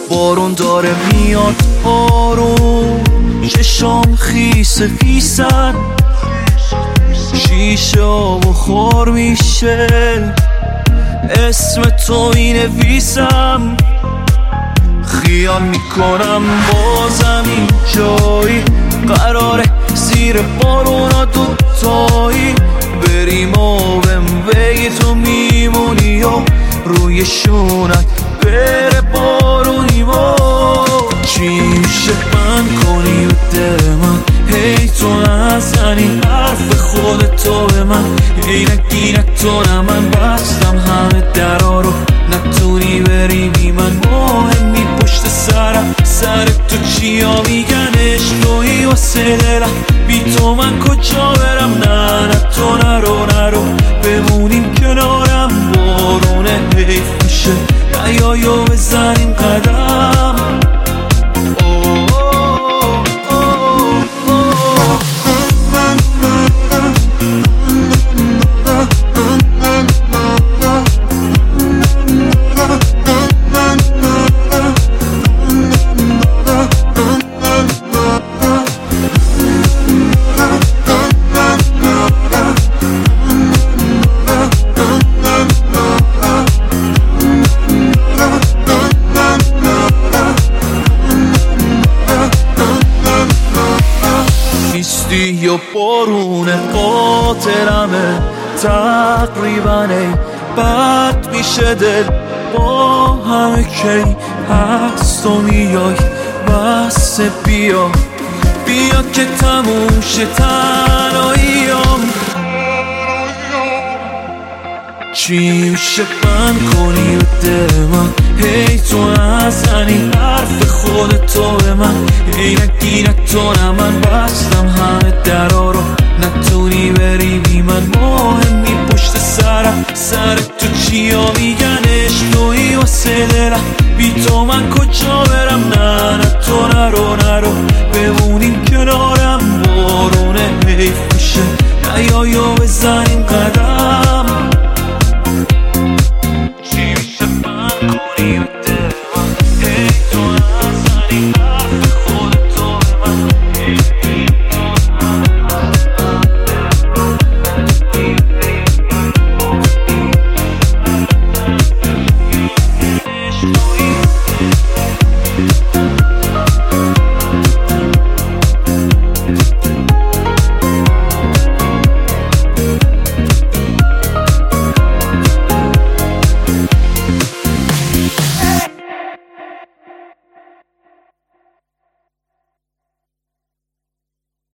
بارون داره میاد آروم، چشام خیسه خیسن، شیشه آب و خور میشه، اسم تو مینویسم. خیال میکنم بازم این جایی قراره زیر بارونا دوتایی بریم و بگی تو میمونی و روی شونت بره بارونی و چی میشه من کنی و دل من هی تو نزنی حرف خودتو به من اینک تو نه من بستم همه درا رو نتونی بری بی من مهمی پشت سرم سر تو چیا میگن عشقی واسه دلم بی تو من کجا برم نه تو نرو بمونیم کنارم بارونه حیف میشه نیایو بزنیم قدم یا بارون قاتلمه تقریبا ای بد میشه دل با همه کی هست و میای بس بیا که تموم شه تنهاییام چی میشه من کنی و دل من هی تو نزنی حرف خودتو به من اینک تو نه من بستم همه درا رو نتونی بری بی من مهمی پشت سرم سر تو چیا میگن عشقی واسه دلم بی تو من کجا برم نه تو نرو بمونیم کنارم بارونه حیف میشه نیایو بزنیم قدم We'll be right back.